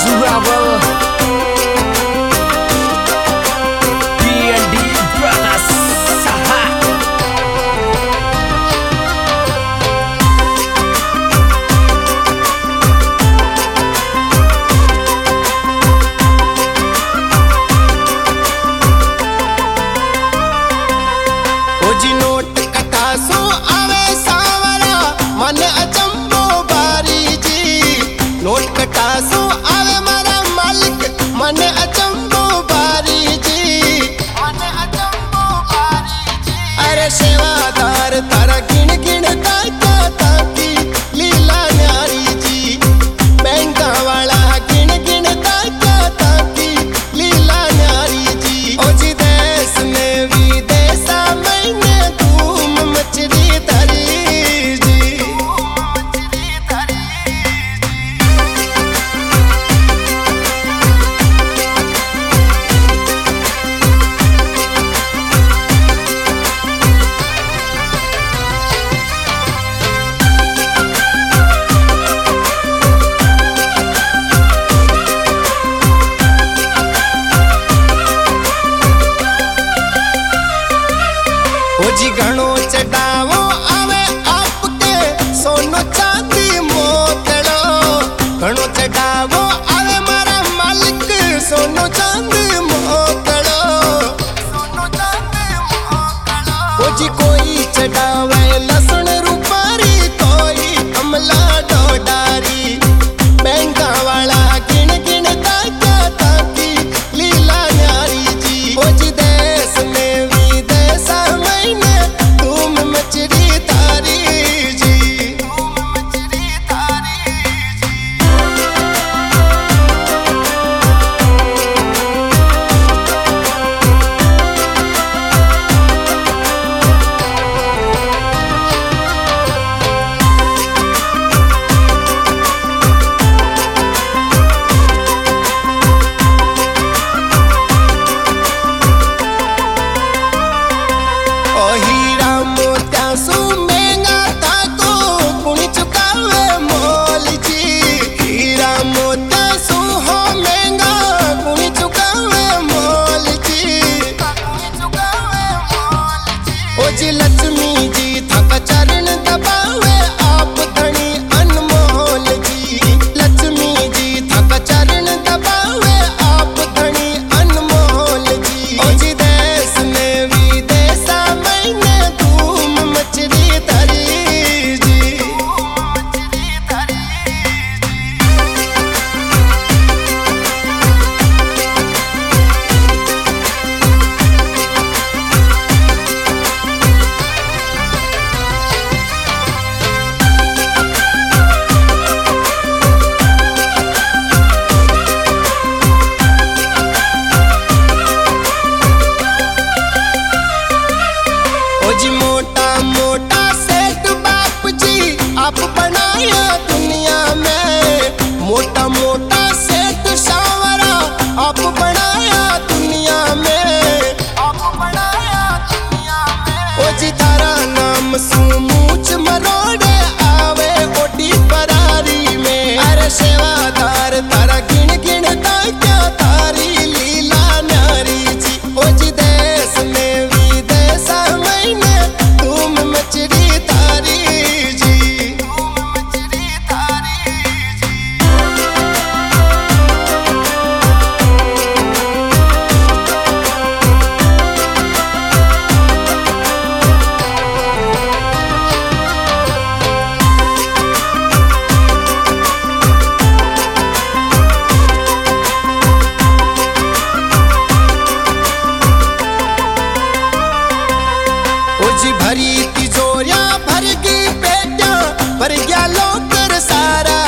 Zuravel, D&D Brothers, Saha. ओजी नोट कटासो आवे सावरा मन अचंबो बारी जी। नोट कटासो आवे मारा मालिक मन अचंबो बारी जी। मन अचंबो बारी जी। अरे सेवादार तारा गिण गिण ताका ताकी लीला न्यारी जी। बैंका वाला गिण गिण ताका ताकी लीला न्यारी जी। ओजी देश में विदेश मैंने धूम मचली धरी जी। ओजी घणो चढ़ावो आवे आपके सोनो चांदी मोतड़ो। घणो चढ़ावो आवे मारा मालिक सोनो चांदी मोतड़ो। सोनो चांदी मोतड़ो। ओजी कोई चढ़ावे लसण रूपारी कोई अमला डोडारी। बैंका वाला गिण गिण ताका ताकी लीला न्यारी जी। ओजी देश में विदेश मैंने धूम मचली तारी जी। धूम मचली तारी जी। ओ हीरा मोत्या सु महंगा था को कुणी चुकावे मोल जी। हीरा मोत्या सु हो महंगा कुणी चुकावे मोल जी। कुणी चुकावे मोल जी। ओ जी लक्ष्मी जी थका चरण दबावे आप धनी अनमोल जी। लक्ष्मी जी थका चरण दबावे आप धनी अनमोल जी। ओ जी देश में विदेश मैंने धूम मचली धरी जी। मचली धरी ओजी मोटा मोटा सेठ बाप जी आप बनाया दुनिया में। मोटा मोटा सेठ सावरा आप बनाया दुनिया में। आप बनाया दुनिया में। ओजी तारा नाम सुमूच मरोड़े आवे ओटी परारी में। अरे सेवादार तारा गिण गिण ताका तारी लीला न्यारी जी। ओजी देश में विदेश मैंने धूम मचली तारी जी। धूम मचली तारी जी। ओजी भरी तिजोरियां भर गई पेटियां भर गया लोकर सारा